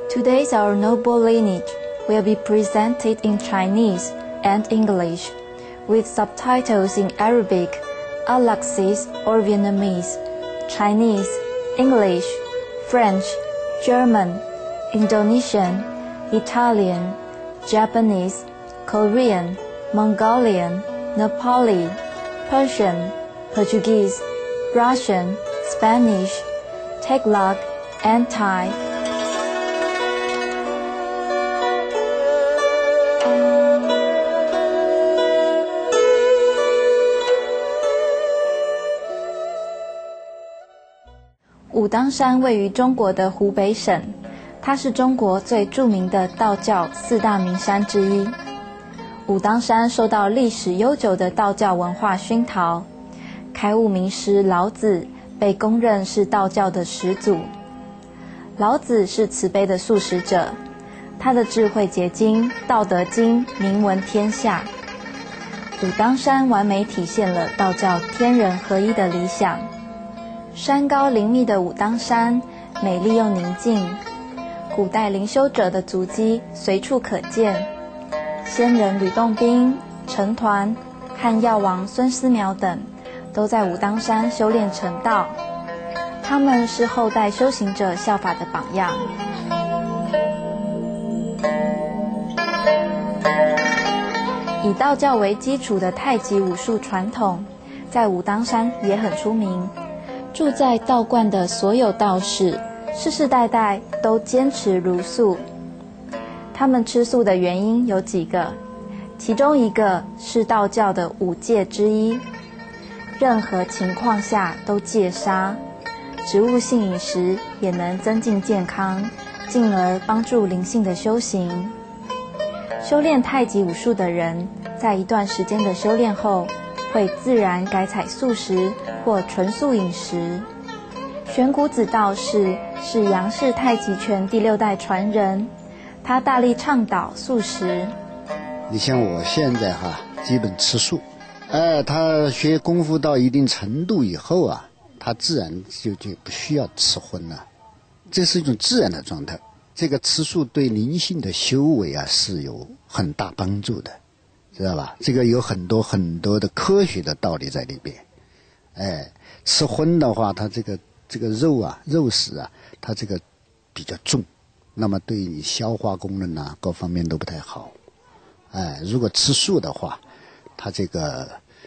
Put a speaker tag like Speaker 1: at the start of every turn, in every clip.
Speaker 1: Today's our noble lineage will be presented in Chinese and English, with subtitles in Arabic, Alaxese or Vietnamese, Chinese, English, French, German, Indonesian, Italian, Japanese, Korean, Mongolian, Nepali, Persian, Portuguese, Russian, Spanish, Tagalog, and Thai. 武当山位于中国的湖北省，它是中国最著名的道教四大名山之一。武当山受到历史悠久的道教文化熏陶，开悟名师老子被公认是道教的始祖。老子是慈悲的素食者，他的智慧结晶《道德经》名闻天下。武当山完美体现了道教天人合一的理想。山高林密的武当山，美丽又宁静，古代灵修者的足迹随处可见。仙人吕洞宾、陈抟、汉药王孙思邈等，都在武当山修炼成道。他们是后代修行者效法的榜样。以道教为基础的太极武术传统，在武当山也很出名。住在道观的所有道士，世世代代都坚持茹素。他们吃素的原因有几个，其中一个是道教的五戒之一，任何情况下都戒杀。植物性饮食也能增进健康，进而帮助灵性的修行。修炼太极武术的人，在一段时间的修炼后，会自然改采素食或纯素饮食。玄谷子道士是杨氏太极拳第6代传人，他大力倡导素食。
Speaker 2: 你像我现在基本吃素，他学功夫到一定程度以后他自然就不需要吃荤了，这是一种自然的状态。这个吃素对灵性的修为是有很大帮助的，知道吧？这个有很多的科学的道理在里边。吃荤的话，它这个肉食它这个比较重，那么对你消化功能各方面都不太好。如果吃素的话，它这个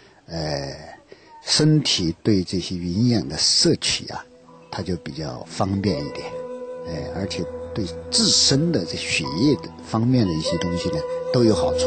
Speaker 2: 身体对这些营养的摄取它就比较方便一点。而且对自身的这血液的方面的一些东西呢都有好处。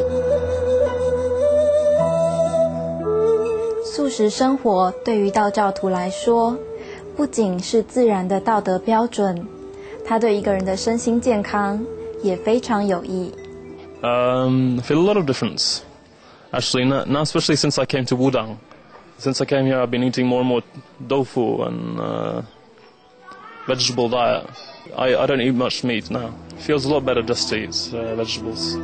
Speaker 1: 素食生活对于道教徒来说，不仅是自然的道德标准，它对一个人的身心健康也非常有益。
Speaker 3: I feel a lot of difference. Actually, now especially since I came to Wudang. Since I came here, I've been eating more and more tofu and vegetable diet. I don't eat much meat now. It feels a lot better just to eat vegetables.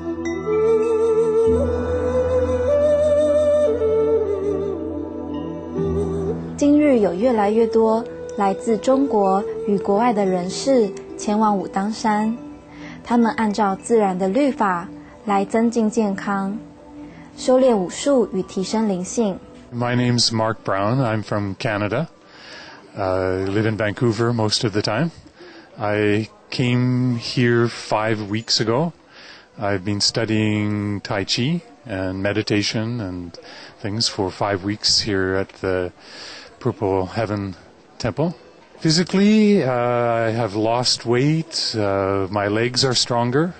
Speaker 1: 今日有越来越多来自中国与国外的人士前往武当山，他们按照自然的律法来增进健康，修炼武术与提升灵性。
Speaker 4: My name's Mark Brown. I'm from Canada. I live in Vancouver most of the time. I came here 5 weeks ago. I've been studying Tai Chi and meditation and things for 5 weeks here at the Purple Heaven Temple. Physically, I have lost weight. My legs are stronger.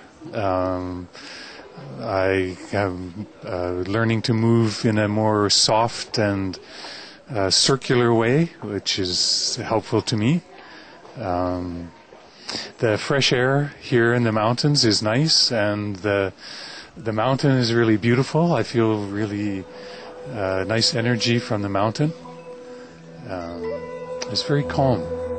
Speaker 4: I am learning to move in a more soft and circular way, which is helpful to me. The fresh air here in the mountains is nice, and the mountain is really beautiful. I feel really nice energy from the mountain. It's very calm.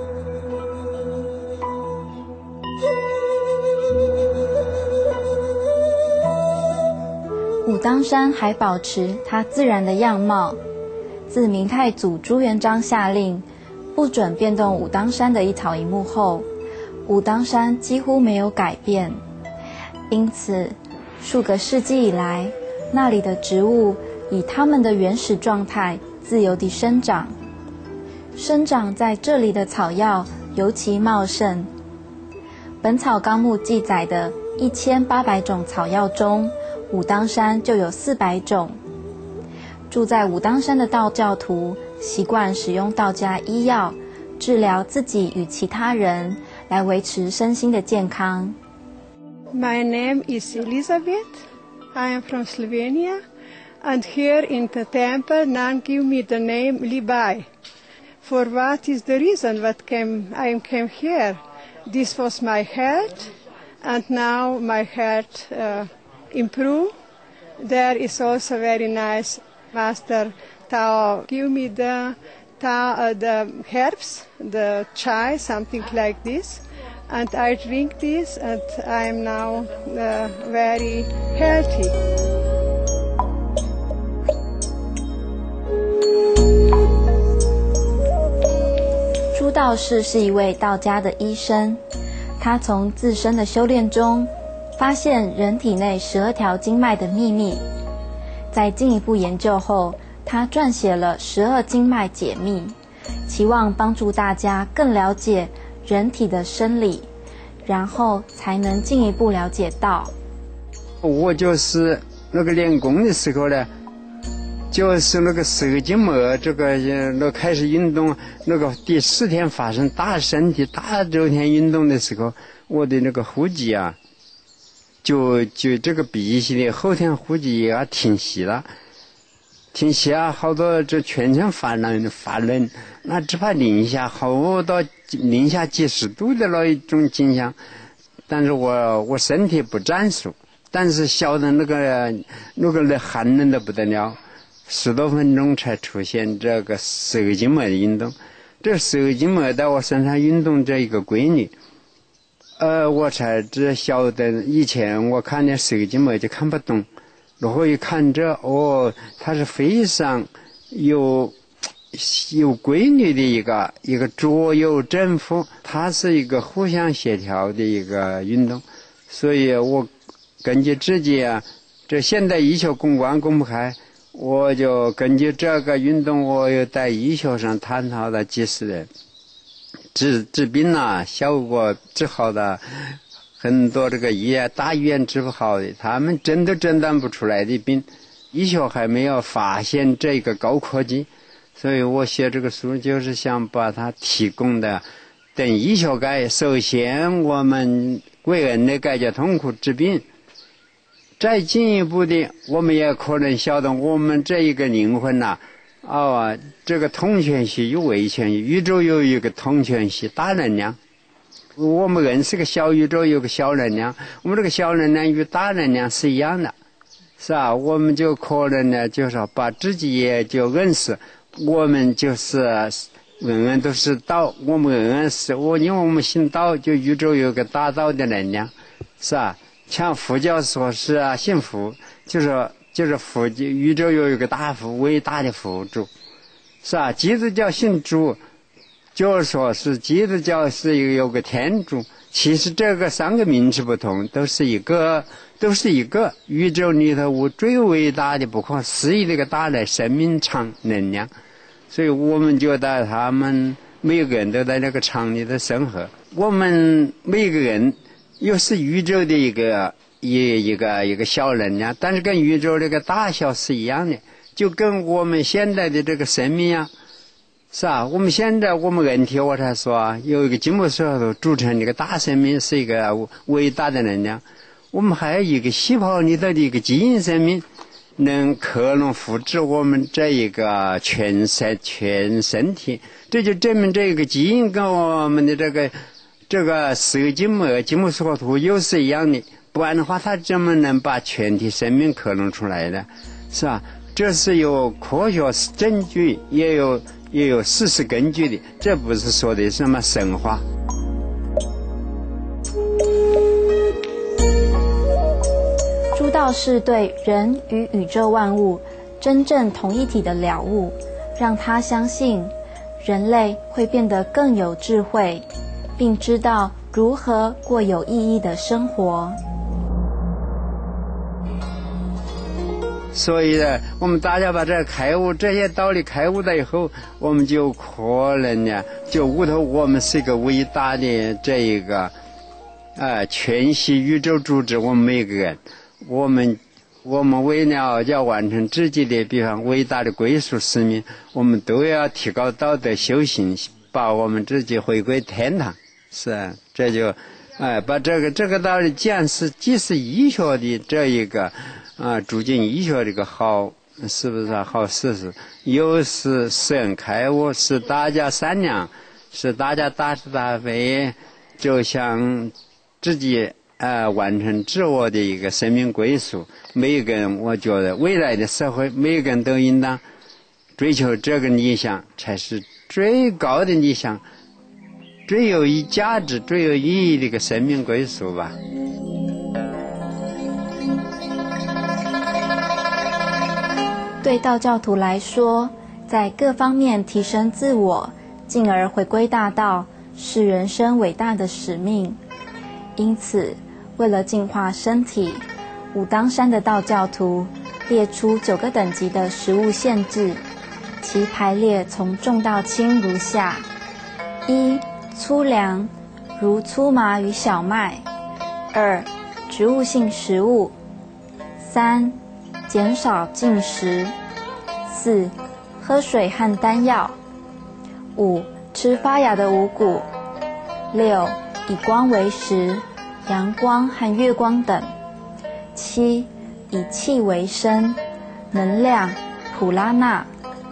Speaker 1: 武当山还保持它自然的样貌。自明太祖朱元璋下令不准变动武当山的一草一木后， 武当山几乎没有改变，因此数个世纪以来，那里的植物以它们的原始状态自由地生长。生长在这里的草药尤其茂盛。本草纲目记载的1800种草药中，武当山就有400种。住在武当山的道教徒习惯使用道家医药治疗自己与其他人，来维持身心的健康。
Speaker 5: My name is Elizabeth. I am from Slovenia, and here in the temple, none give me the name Libai. For what is the reason I came here? This was my health, and now my health improved. There is also very nice Master Tao give me the herbs, the chai, something like this, and I drink this, and I am now very healthy.
Speaker 1: 朱道士是一位道家的医生，他从自身的修炼中发现人体内12条经脉的秘密，在进一步研究后，他撰写了《12经脉解密》，期望帮助大家更了解人体的生理，然后才能进一步了解道。
Speaker 6: 我就是那个练功的时候呢，就是那个12经脉那开始运动，那个第10天发生大身体大周天运动的时候，我的那个呼吸啊，就这个鼻息的后天呼吸也停息了。停息啊，好多这全身发冷，那只怕零下好到零下几十度的那一种景象。但是我身体不战术，但是晓得那个寒冷的不得了，10多分钟才出现这个12经脉的运动。这12经脉在我身上运动这一个规律，我才只晓得，以前我看见12经脉就看不懂。然后一看这它是非常有规律的一个左右正负，它是一个互相协调的一个运动。所以我根据自己这现代医学公不开，我就根据这个运动，我又在医学上探讨了几十人治病效果治好的。很多这个大医院治不好的，他们诊断不出来的病，医学还没有发现这个高科技，所以我写这个书就是想把它提供的等医学界，首先我们为人类解决痛苦治病，再进一步的，我们也可能晓得我们这一个灵魂这个通权系与微权系，宇宙有一个通权系大能量。我们人是个小宇宙，有个小能量，我们这个小能量与大能量是一样的，是吧？我们就可能呢，就是把自己也就认识，我们就是人人都是道，我们人人是因为我们信道，就宇宙有个大道的能量，是吧？像佛教说是信佛，就是佛，宇宙有一个大佛，伟大的佛主，是吧？基督教信主。就是说是基督教是有个天主，其实这个3个名词不同，都是一个宇宙里头最伟大的不可思议的一个大的生命场能量，所以我们觉得他们每个人都在那个场里头生活，我们每个人又是宇宙的一个小能量，但是跟宇宙这个大小是一样的，就跟我们现在的这个生命是吧？我们现在我们人体，我才说有一个金木水火土组成的一个大生命，是一个伟大的能量。我们还有一个细胞里头的一个基因生命，能克隆复制我们这一个全身体，这就证明这个基因跟我们的这个12经脉金木水火土又是一样的，不然的话，它怎么能把全体生命克隆出来的？是吧？这是有科学证据，也有事实根据的，这不是说的什么神话。
Speaker 1: 朱道士对人与宇宙万物真正同一体的了悟，让他相信人类会变得更有智慧，并知道如何过有意义的生活。
Speaker 6: 所以呢，我们大家把这开悟这些道理开悟了以后，我们就可能呢，就悟透我们是一个伟大的这一个全息宇宙组织。我们每个人，我们为了要完成自己的比方伟大的归属使命，我们都要提高道德修行，把我们自己回归天堂。是啊，这就把这个道理既是医学的这一个促进医学的一个好，是不是好事实，又是使人开悟，使大家善良，使大家大慈大悲，就像自己完成自我的一个生命归属。每一个人，我觉得未来的社会，每一个人都应当追求这个理想，才是最高的理想，最有价值、最有意义的一个生命归属吧。
Speaker 1: 对道教徒来说，在各方面提升自我，进而回归大道，是人生伟大的使命。因此，为了净化身体，武当山的道教徒列出9个等级的食物限制，其排列从重到轻如下：1. 粗粮，如粗麻与小麦； 2. 植物性食物； 3. 减少进食； 4. 喝水和丹药； 5. 吃发芽的五谷； 6. 以光为食，阳光和月光等； 7. 以气为生，能量普拉纳；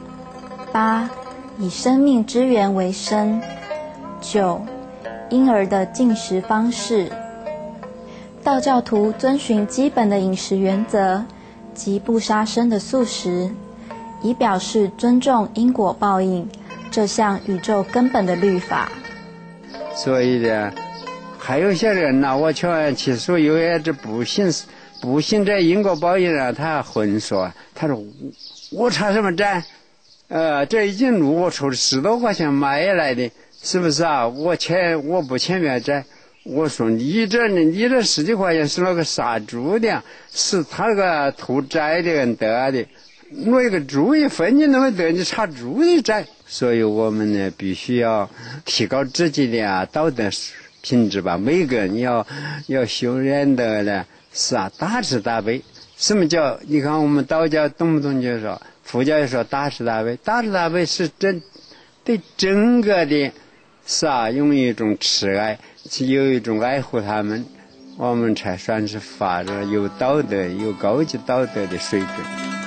Speaker 1: 8. 以生命之源为生； 9. 婴儿的进食方式。道教徒遵循基本的饮食原则及不杀生的素食，以表示尊重因果报应这项宇宙根本的律法。
Speaker 6: 所以呢，还有些人呢，我劝其实有些这不信这因果报应啊，他混说，他说我查什么债？这一斤鹿我筹10多块钱买来的，是不是啊？我不欠别债。我说你这10几块钱是那个杀猪的，是他那个屠宰的人得的，那个猪一分钱都没得，你查猪的债。所以我们呢，必须要提高自己的道德品质吧。每个人要修炼的呢，是大慈大悲。什么叫？你看我们道教动不动就说，佛教也说大慈大悲。大慈大悲是对整个的，是用一种慈爱，有一种爱护他们，我们才算是发着有道德、有高级道德的水准。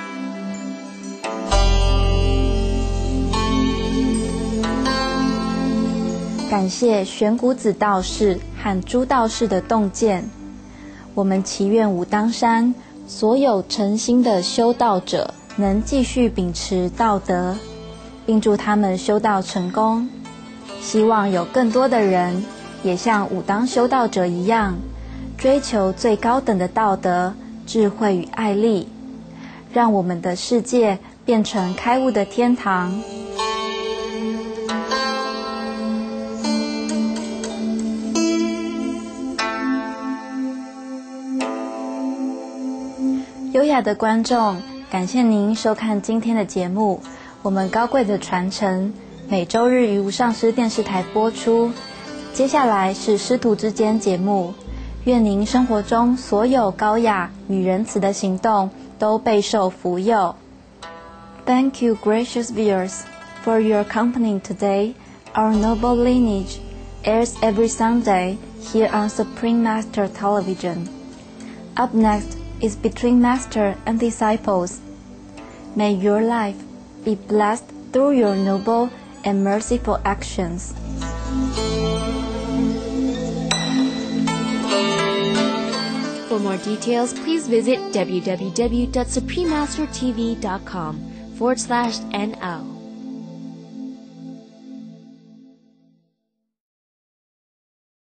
Speaker 1: 感谢玄谷子道士和朱道士的洞见，我们祈愿武当山所有诚心的修道者能继续秉持道德，并祝他们修道成功。希望有更多的人也像武当修道者一样，追求最高等的道德、智慧与爱力，让我们的世界变成开悟的天堂。优雅的观众，感谢您收看今天的节目。我们高贵的传承每周日于无上师电视台播出。接下来是师徒之间节目，愿您生活中所有高雅与仁慈的行动都备受福佑。Thank you, gracious viewers, for your company today. Our noble lineage airs every Sunday here on Supreme Master Television. Up next is Between Master and Disciples. May your life be blessed through your noble and merciful actions.
Speaker 7: For more details, please visit www.suprememastertv.com/NL.